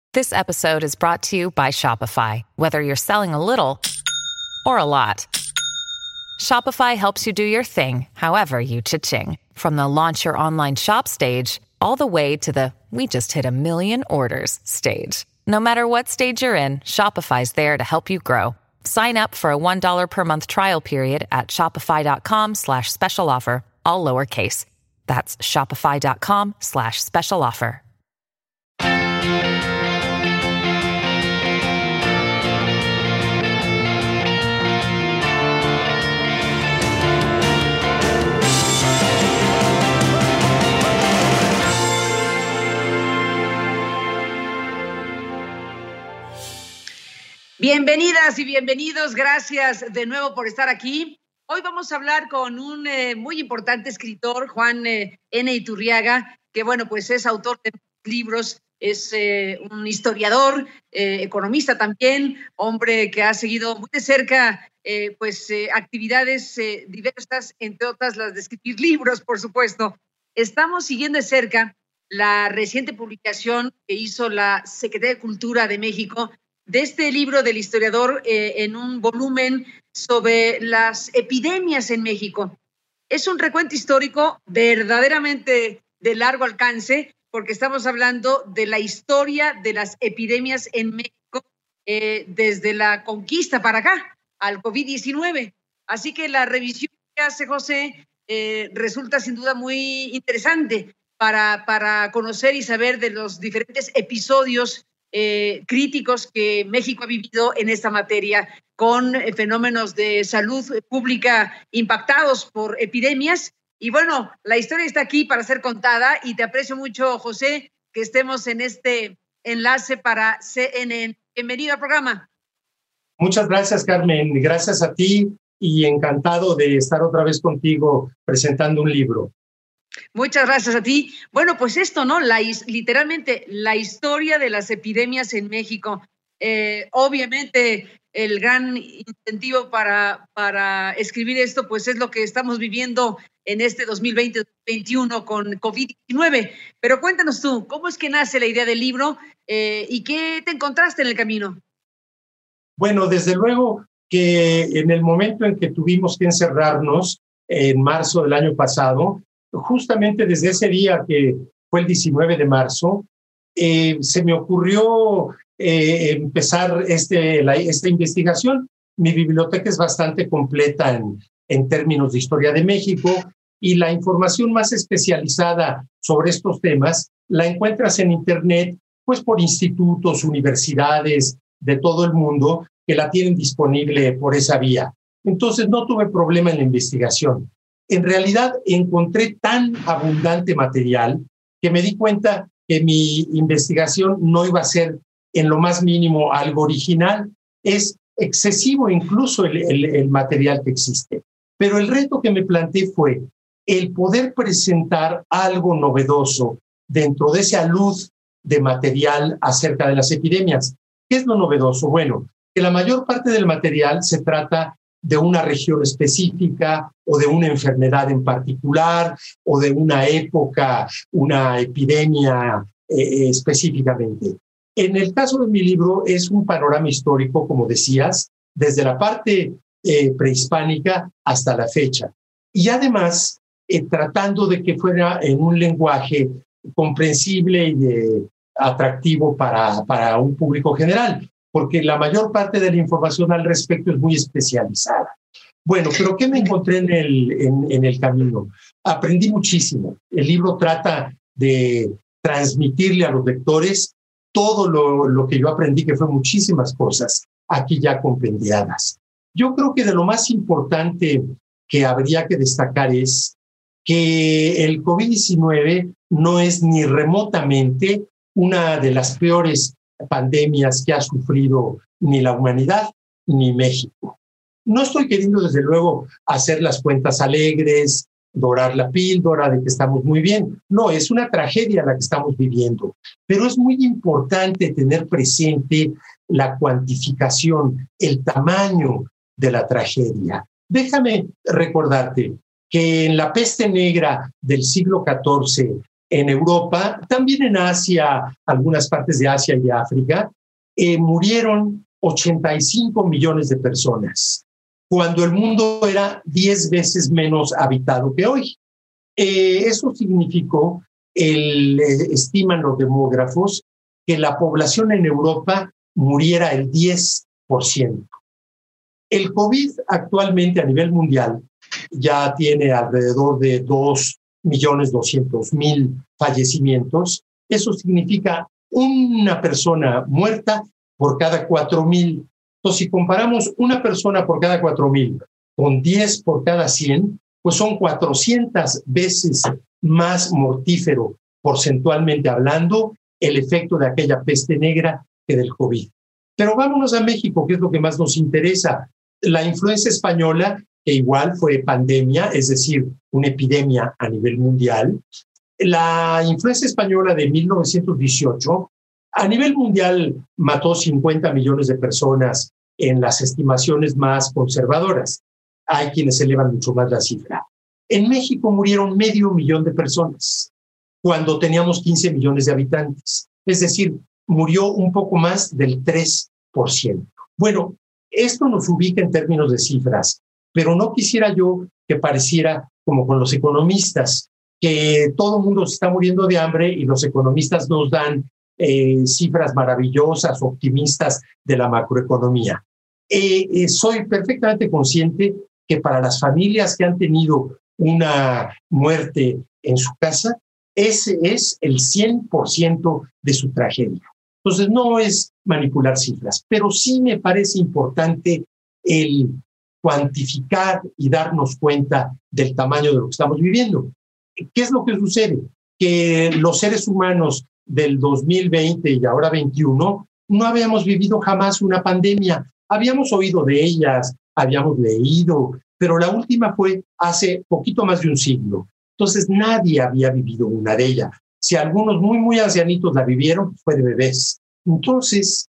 This episode is brought to you by Shopify. Whether you're selling a little or a lot, Shopify helps you do your thing, however you cha-ching. From the launch your online shop stage, all the way to the we just hit 1 million orders stage. No matter what stage you're in, Shopify's there to help you grow. Sign up for a $1 per month trial period at shopify.com/special offer, all lowercase. That's shopify.com/special offer. Bienvenidas y bienvenidos, gracias de nuevo por estar aquí. Hoy vamos a hablar con un muy importante escritor, Juan N. Iturriaga, que bueno, pues es autor de libros, es un historiador, economista también, hombre que ha seguido muy de cerca actividades diversas, entre otras las de escribir libros, por supuesto. Estamos siguiendo de cerca la reciente publicación que hizo la Secretaría de Cultura de México de este libro del historiador en un volumen sobre las epidemias en México. Es un recuento histórico verdaderamente de largo alcance, porque estamos hablando de la historia de las epidemias en México desde la conquista para acá, al COVID-19. Así que la revisión que hace José resulta sin duda muy interesante para conocer y saber de los diferentes episodios críticos que México ha vivido en esta materia, con fenómenos de salud pública impactados por epidemias. Y bueno, la historia está aquí para ser contada y te aprecio mucho, José, que estemos en este enlace para CNN. Bienvenido al programa. Muchas gracias, Carmen. Gracias a ti y encantado de estar otra vez contigo presentando un libro. Muchas gracias a ti. Bueno, pues esto, ¿no? Literalmente la historia de las epidemias en México. Obviamente el gran incentivo para escribir esto, pues es lo que estamos viviendo en este 2020-2021 con COVID-19. Pero cuéntanos tú, ¿cómo es que nace la idea del libro y qué te encontraste en el camino? Bueno, desde luego que en el momento en que tuvimos que encerrarnos, en marzo del año pasado, justamente desde ese día que fue el 19 de marzo, se me ocurrió empezar esta investigación. Mi biblioteca es bastante completa en términos de historia de México y la información más especializada sobre estos temas la encuentras en Internet, pues por institutos, universidades de todo el mundo que la tienen disponible por esa vía. Entonces no tuve problema en la investigación. En realidad encontré tan abundante material que me di cuenta que mi investigación no iba a ser en lo más mínimo algo original. Es excesivo incluso el material que existe. Pero el reto que me planteé fue el poder presentar algo novedoso dentro de esa luz de material acerca de las epidemias. ¿Qué es lo novedoso? Bueno, que la mayor parte del material se trata de una región específica o de una enfermedad en particular o de una época, una epidemia específicamente. En el caso de mi libro es un panorama histórico, como decías, desde la parte prehispánica hasta la fecha. Y además, tratando de que fuera en un lenguaje comprensible y atractivo para un público general, porque la mayor parte de la información al respecto es muy especializada. Bueno, pero ¿qué me encontré en el camino? Aprendí muchísimo. El libro trata de transmitirle a los lectores todo lo que yo aprendí, que fue muchísimas cosas aquí ya compendiadas. Yo creo que de lo más importante que habría que destacar es que el COVID-19 no es ni remotamente una de las peores pandemias que ha sufrido ni la humanidad ni México. No estoy queriendo, desde luego, hacer las cuentas alegres, dorar la píldora de que estamos muy bien. No, es una tragedia la que estamos viviendo. Pero es muy importante tener presente la cuantificación, el tamaño de la tragedia. Déjame recordarte que en la peste negra del siglo XIV en Europa, también en Asia, algunas partes de Asia y de África, murieron 85 millones de personas, cuando el mundo era 10 veces menos habitado que hoy. Eso significó, estiman los demógrafos, que la población en Europa muriera el 10%. El COVID actualmente a nivel mundial ya tiene alrededor de 2.200.000 fallecimientos. Eso significa una persona muerta por cada 4.000. Entonces, si comparamos una persona por cada 4.000 con 10 por cada 100, pues son 400 veces más mortífero, porcentualmente hablando, el efecto de aquella peste negra que del COVID. Pero vámonos a México, que es lo que más nos interesa. La influenza española, que igual fue pandemia, es decir, una epidemia a nivel mundial. La influenza española de 1918, a nivel mundial, mató 50 millones de personas en las estimaciones más conservadoras. Hay quienes elevan mucho más la cifra. En México murieron 500.000 de personas, cuando teníamos 15 millones de habitantes. Es decir, murió un poco más del 3%. Bueno, esto nos ubica en términos de cifras, pero no quisiera yo que pareciera como con los economistas, que todo el mundo se está muriendo de hambre y los economistas nos dan cifras maravillosas, optimistas de la macroeconomía. Soy perfectamente consciente que para las familias que han tenido una muerte en su casa, ese es el 100% de su tragedia. Entonces, no es manipular cifras, pero sí me parece importante el cuantificar y darnos cuenta del tamaño de lo que estamos viviendo. ¿Qué es lo que sucede? Que los seres humanos del 2020 y ahora 21 no habíamos vivido jamás una pandemia. Habíamos oído de ellas, habíamos leído, pero la última fue hace poquito más de un siglo. Entonces, nadie había vivido una de ellas. Si algunos muy ancianitos la vivieron, fue de bebés. Entonces,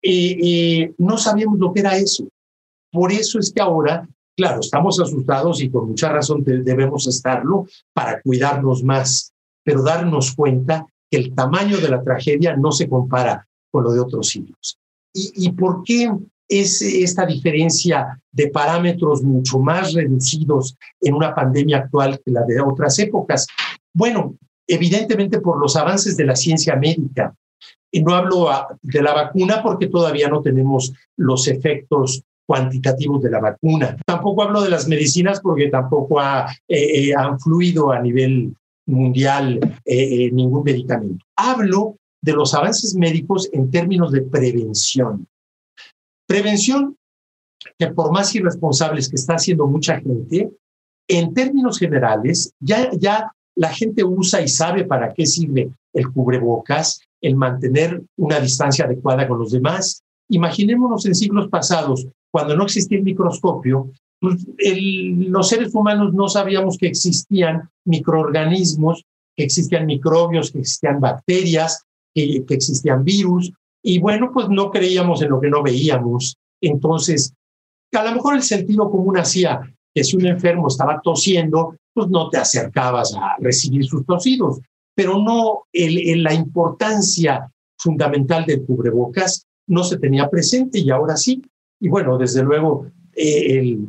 no sabíamos lo que era eso. Por eso es que ahora, claro, estamos asustados y con mucha razón debemos estarlo para cuidarnos más, pero darnos cuenta que el tamaño de la tragedia no se compara con lo de otros siglos. ¿Y por qué es esta diferencia de parámetros mucho más reducidos en una pandemia actual que la de otras épocas? Bueno, evidentemente por los avances de la ciencia médica. Y no hablo de la vacuna porque todavía no tenemos los efectos cuantitativos de la vacuna. Tampoco hablo de las medicinas porque tampoco han fluido a nivel mundial ningún medicamento. Hablo de los avances médicos en términos de prevención. Prevención que por más irresponsables que está haciendo mucha gente, en términos generales, ya la gente usa y sabe para qué sirve el cubrebocas, el mantener una distancia adecuada con los demás. Imaginémonos en siglos pasados, cuando no existía el microscopio, los seres humanos no sabíamos que existían microorganismos, que existían microbios, que existían bacterias, que existían virus, y bueno, pues no creíamos en lo que no veíamos. Entonces, a lo mejor el sentido común hacía que si un enfermo estaba tosiendo, pues no te acercabas a recibir sus tosidos, pero no la importancia fundamental del cubrebocas no se tenía presente y ahora sí. Y bueno, desde luego, el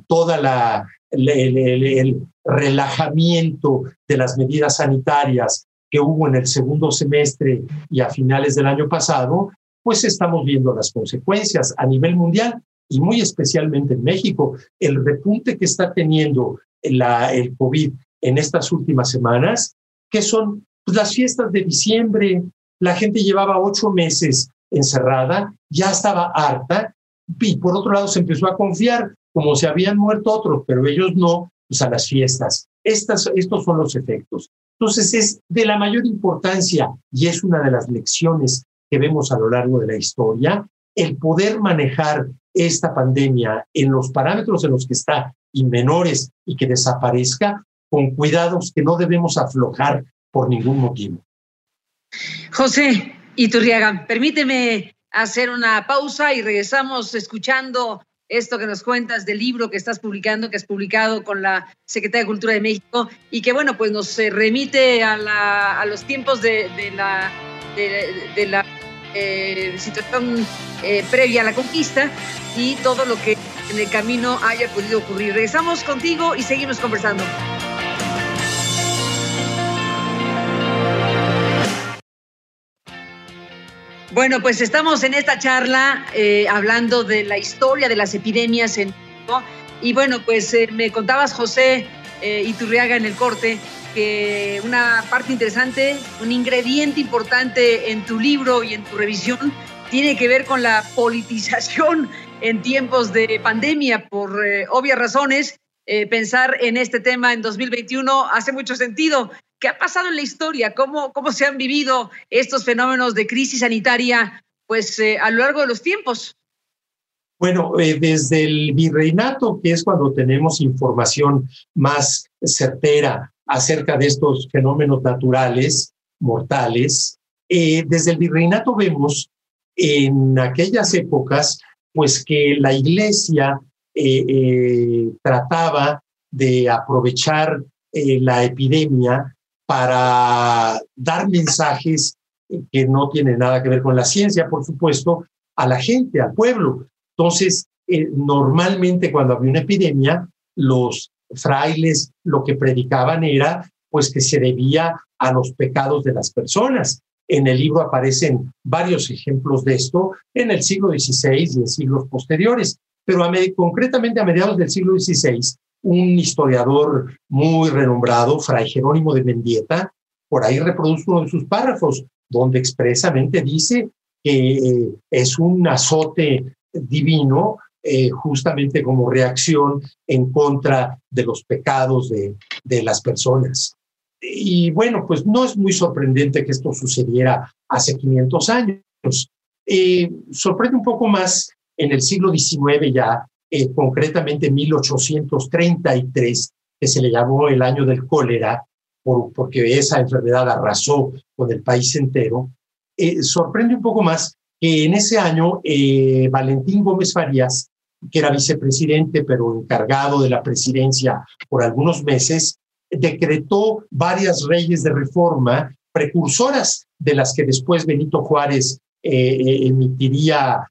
relajamiento de las medidas sanitarias que hubo en el segundo semestre y a finales del año pasado, pues estamos viendo las consecuencias a nivel mundial y muy especialmente en México. El repunte que está teniendo el COVID en estas últimas semanas, que son pues, las fiestas de diciembre. La gente llevaba 8 meses encerrada, ya estaba harta, y por otro lado se empezó a confiar, como se habían muerto otros, pero ellos no, pues a las fiestas. Estos son los efectos. Entonces es de la mayor importancia, y es una de las lecciones que vemos a lo largo de la historia, el poder manejar esta pandemia en los parámetros en los que está y menores y que desaparezca con cuidados que no debemos aflojar por ningún motivo. José Iturriaga, permíteme hacer una pausa y regresamos escuchando esto que nos cuentas del libro que estás publicando, que has publicado con la Secretaría de Cultura de México y que, bueno, pues nos remite a los tiempos de la situación previa a la conquista y todo lo que en el camino haya podido ocurrir. Regresamos contigo y seguimos conversando. Bueno, pues estamos en esta charla hablando de la historia de las epidemias en México. Y bueno, pues me contabas, José Iturriaga, en el corte, que una parte interesante, un ingrediente importante en tu libro y en tu revisión tiene que ver con la politización en tiempos de pandemia. Por obvias razones, pensar en este tema en 2021 hace mucho sentido. ¿Qué ha pasado en la historia? ¿Cómo se han vivido estos fenómenos de crisis sanitaria pues, a lo largo de los tiempos? Bueno, desde el virreinato, que es cuando tenemos información más certera acerca de estos fenómenos naturales, mortales, desde el virreinato vemos en aquellas épocas pues que la Iglesia trataba de aprovechar la epidemia para dar mensajes que no tienen nada que ver con la ciencia, por supuesto, a la gente, al pueblo. Entonces, normalmente cuando había una epidemia, los frailes lo que predicaban era pues que se debía a los pecados de las personas. En el libro aparecen varios ejemplos de esto en el siglo XVI y en siglos posteriores, pero concretamente a mediados del siglo XVI, un historiador muy renombrado, Fray Jerónimo de Mendieta, por ahí reproduce uno de sus párrafos, donde expresamente dice que es un azote divino, justamente como reacción en contra de los pecados de las personas. Y bueno, pues no es muy sorprendente que esto sucediera hace 500 años. Sorprende un poco más en el siglo XIX ya, concretamente en 1833, que se le llamó el año del cólera, porque esa enfermedad arrasó con el país entero. Sorprende un poco más que en ese año Valentín Gómez Farías, que era vicepresidente pero encargado de la presidencia por algunos meses, decretó varias leyes de reforma precursoras de las que después Benito Juárez emitiría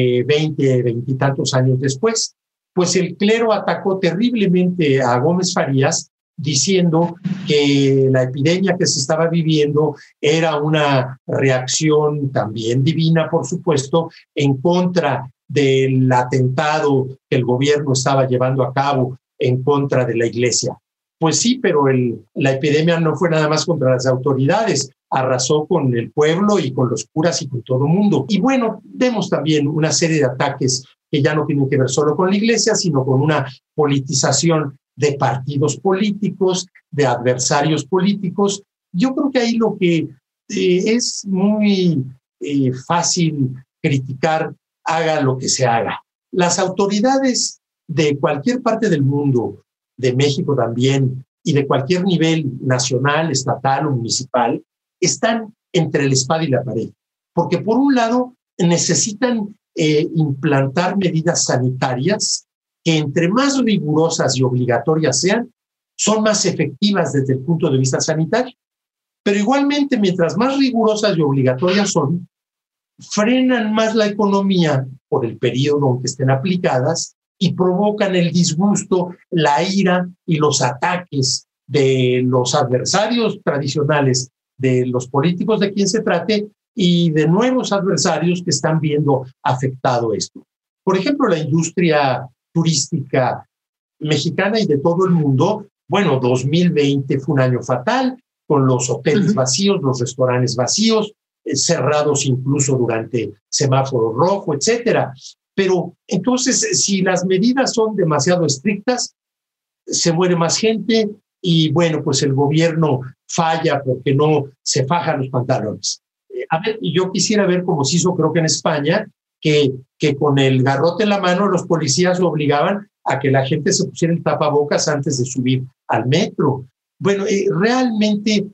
20 y tantos años después. Pues el clero atacó terriblemente a Gómez Farías diciendo que la epidemia que se estaba viviendo era una reacción también divina, por supuesto, en contra del atentado que el gobierno estaba llevando a cabo en contra de la Iglesia. Pues sí, pero la epidemia no fue nada más contra las autoridades, arrasó con el pueblo y con los curas y con todo el mundo. Y bueno, vemos también una serie de ataques que ya no tienen que ver solo con la Iglesia, sino con una politización de partidos políticos, de adversarios políticos. Yo creo que ahí lo que es muy fácil criticar, haga lo que se haga. Las autoridades de cualquier parte del mundo, de México también, y de cualquier nivel nacional, estatal o municipal, están entre la espada y la pared. Porque por un lado necesitan implantar medidas sanitarias que entre más rigurosas y obligatorias sean, son más efectivas desde el punto de vista sanitario. Pero igualmente, mientras más rigurosas y obligatorias son, frenan más la economía por el periodo en que estén aplicadas y provocan el disgusto, la ira y los ataques de los adversarios tradicionales de los políticos de quien se trate y de nuevos adversarios que están viendo afectado esto. Por ejemplo, la industria turística mexicana y de todo el mundo, bueno, 2020 fue un año fatal, con los hoteles vacíos, los restaurantes vacíos, cerrados incluso durante semáforo rojo, etcétera. Pero entonces, si las medidas son demasiado estrictas, se muere más gente y bueno, pues el gobierno falla porque no se faja los pantalones. A ver, yo quisiera ver cómo se hizo, creo que en España, que con el garrote en la mano los policías obligaban a que la gente se pusiera el tapabocas antes de subir al metro. Bueno, realmente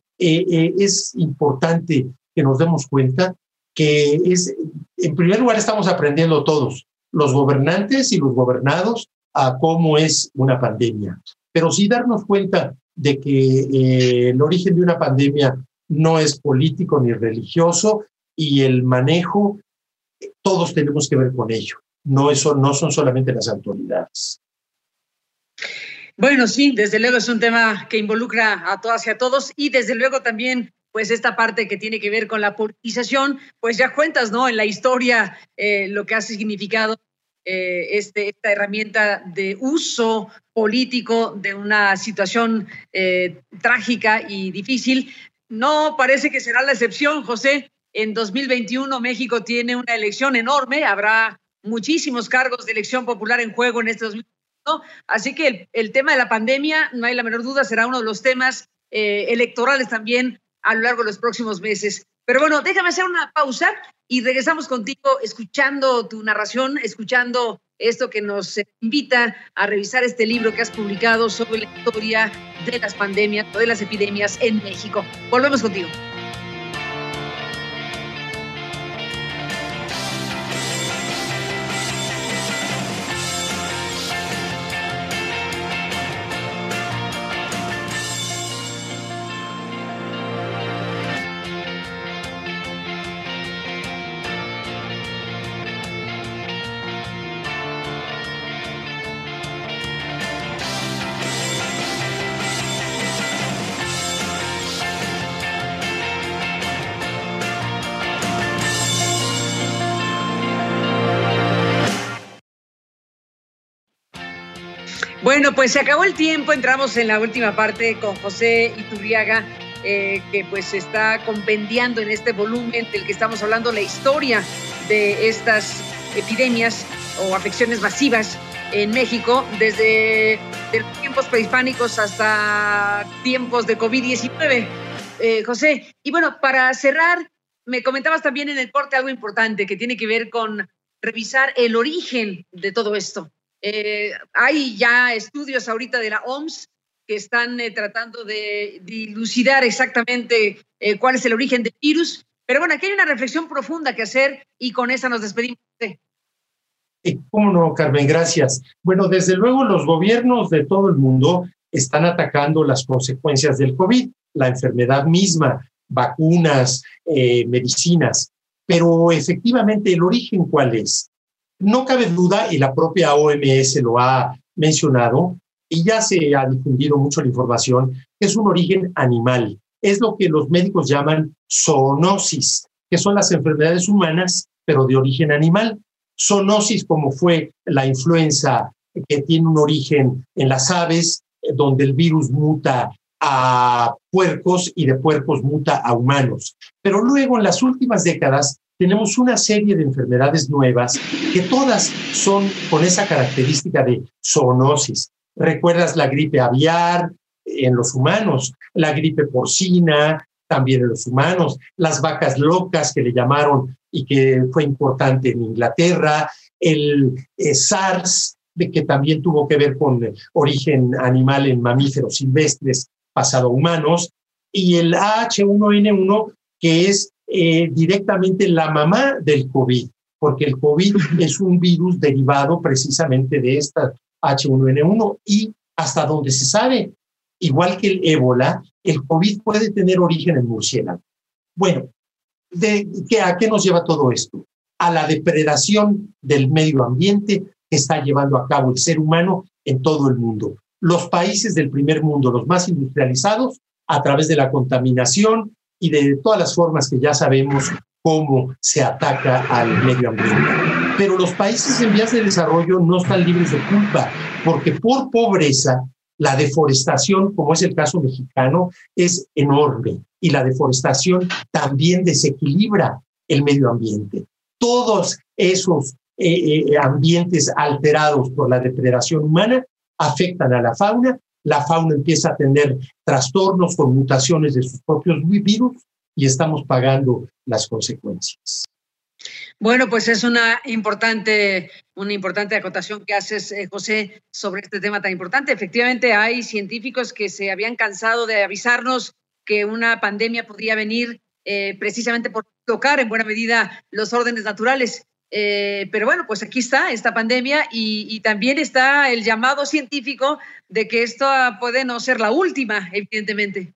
es importante que nos demos cuenta que en primer lugar estamos aprendiendo todos. los gobernantes y los gobernados a cómo es una pandemia. Pero sí darnos cuenta de que el origen de una pandemia no es político ni religioso y el manejo, todos tenemos que ver con ello. No son solamente las autoridades. Bueno, sí, desde luego es un tema que involucra a todas y a todos y desde luego también pues esta parte que tiene que ver con la politización, pues ya cuentas, ¿no? En la historia lo que ha significado esta herramienta de uso político de una situación trágica y difícil. No parece que será la excepción, José. En 2021 México tiene una elección enorme, habrá muchísimos cargos de elección popular en juego en este 2021. Así que el tema de la pandemia, no hay la menor duda, será uno de los temas electorales también a lo largo de los próximos meses. Pero bueno, déjame hacer una pausa y regresamos contigo escuchando tu narración, escuchando esto que nos invita a revisar este libro que has publicado sobre la historia de las pandemias o de las epidemias en México. Volvemos contigo. Bueno, pues se acabó el tiempo, entramos en la última parte con José Iturriaga, que pues está compendiando en este volumen del que estamos hablando la historia de estas epidemias o afecciones masivas en México, desde tiempos prehispánicos hasta tiempos de COVID-19. José, y bueno, para cerrar, me comentabas también en el corte algo importante que tiene que ver con revisar el origen de todo esto. Hay ya estudios ahorita de la OMS que están tratando de dilucidar exactamente cuál es el origen del virus, pero bueno, aquí hay una reflexión profunda que hacer y con esa nos despedimos. ¿Cómo no, Carmen? Gracias. Bueno, desde luego los gobiernos de todo el mundo están atacando las consecuencias del COVID, la enfermedad misma, vacunas, medicinas, pero efectivamente el origen, ¿cuál es? No cabe duda, y la propia OMS lo ha mencionado, y ya se ha difundido mucho la información, que es un origen animal. Es lo que los médicos llaman zoonosis, que son las enfermedades humanas, pero de origen animal. Zoonosis, como fue la influenza, que tiene un origen en las aves, donde el virus muta a puercos y de puercos muta a humanos. Pero luego, en las últimas décadas, tenemos una serie de enfermedades nuevas que todas son con esa característica de zoonosis. ¿Recuerdas la gripe aviar en los humanos? La gripe porcina también en los humanos. Las vacas locas que le llamaron y que fue importante en Inglaterra. El SARS, que también tuvo que ver con origen animal en mamíferos silvestres pasado a humanos. Y el H1N1, que es directamente la mamá del COVID, porque el COVID es un virus derivado precisamente de esta H1N1 y hasta donde se sabe, igual que el ébola, el COVID puede tener origen en murciélago. Bueno, ¿a qué nos lleva todo esto? A la depredación del medio ambiente que está llevando a cabo el ser humano en todo el mundo. Los países del primer mundo, los más industrializados, a través de la contaminación y de todas las formas que ya sabemos cómo se ataca al medio ambiente. Pero los países en vías de desarrollo no están libres de culpa, porque por pobreza, la deforestación, como es el caso mexicano, es enorme. Y la deforestación también desequilibra el medio ambiente. Todos esos ambientes alterados por la depredación humana afectan a la fauna. La fauna empieza a tener trastornos con mutaciones de sus propios virus y estamos pagando las consecuencias. Bueno, pues es una importante acotación que haces, José, sobre este tema tan importante. Efectivamente, hay científicos que se habían cansado de avisarnos que una pandemia podría venir precisamente por tocar en buena medida los órdenes naturales. pero bueno, pues aquí está esta pandemia y también está el llamado científico de que esto puede no ser la última, evidentemente.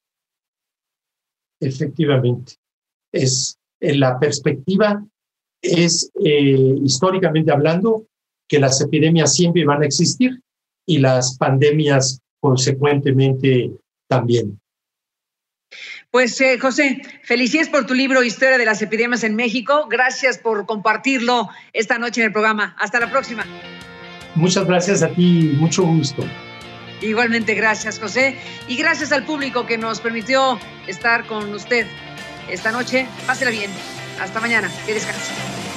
Efectivamente. La perspectiva es, históricamente hablando, que las epidemias siempre van a existir y las pandemias consecuentemente también. Pues José, felicidades por tu libro Historia de las Epidemias en México. Gracias por compartirlo esta noche en el programa. Hasta la próxima. Muchas gracias a ti, mucho gusto. Igualmente, gracias José. Y gracias al público que nos permitió estar con usted esta noche. Pásela bien. Hasta mañana. Que descanse.